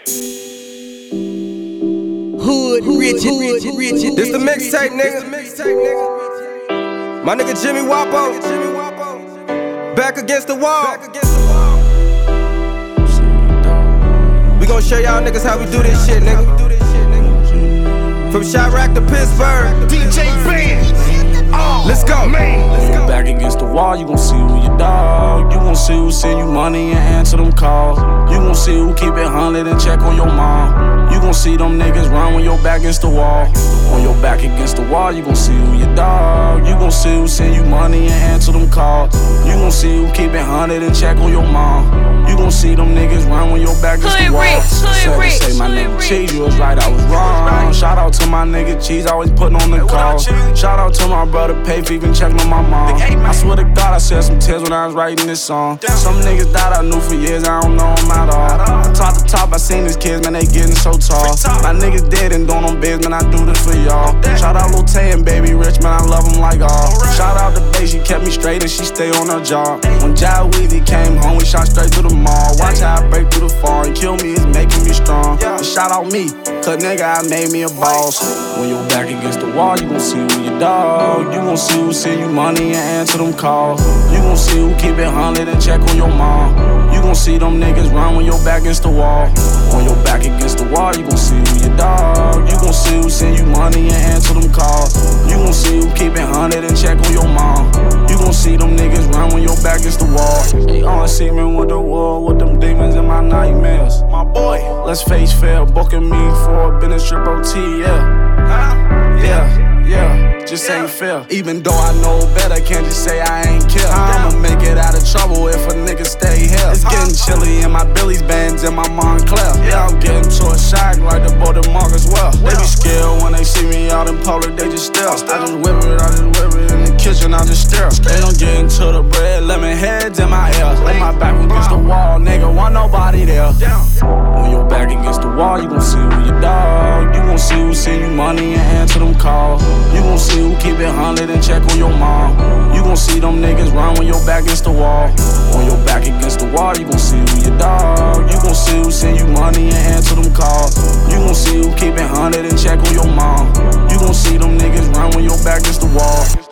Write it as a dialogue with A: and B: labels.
A: Hood, Richard.
B: This the mixtape, nigga. My nigga Jimmy Wapo. Back against the wall. We gon' show y'all niggas how we do this shit, nigga. From Chirac to Pittsburgh.
C: DJ Band.
B: Let's go, man.
D: When you back against the wall, you gon' see who your dog. You gon' see who send you money and answer them calls. You gon' see who keep it 100 and check on your mom. You gon' see them niggas run when your back against the wall. When your back against the wall, you gon' see who your dog. You gon' see who send you money and answer them calls. You gon' see who keep it 100 and check on your mom. You gon' see them niggas run when your back against the wall. Say my nigga Cheese, you was right, I was wrong. Shout out to my nigga Cheese, always putting on the call. Shout out to my brother Pay for even checking on my mom. I swear to God, I shed some tears when I was writing this song. Some niggas that I knew for years, I don't know them at all. I top to top, I seen these kids, man, they getting so tall. My niggas dead and doing them biz, man, I do this for y'all. Shout out Lil Tay and Baby Rich, man, I love them like all. Shout out to Bay, she kept me straight and she stay on her job. When Jai Weezy came home, we shot straight to the mall. Watch how I break through the fall and kill me, it's making me strong. And shout out me, cause nigga, I made me a boss. When you're back against the wall, you gon' see who your dog. You gon' see who send you money and answer them calls. You gon' see who keep it 100 and check on your mom. You gon' see them niggas run when your back against the wall. When your back against the wall, you gon' see who your dog. You gon' see who send you money and answer them calls. You gon' see who keep it 100 and check on your mom. You gon' see them niggas run when your back against the wall. They all see me with the wall, with them demons in my nightmares. My boy, let's face fair, booking me for a business trip OT, yeah, just ain't fair. Even though I know better, can't just say I ain't care. I'ma make it out of trouble if a nigga stay here. It's getting chilly in my Billy's bands and my Montclair. Yeah, I'm getting to a shock like the boy Mark as well. They be scared when they see me out in public, they just stare. I just whip it in the kitchen, I just stare. They don't get into the bread, lemon heads in my ear. On my back against the wall, nigga, want nobody there. When you're back against the wall, you gon' see who your dog. You gon' see who send you money and answer them calls. You gon' see who keep it 100 and check on your mom. You gon' see them niggas run when your back against the wall. When your back against the wall, you gon' see who your dog. You gon' see who send you money and answer them calls. You gon' see who keep it 100 and check on your mom. You gon' see them niggas run when your back against the wall.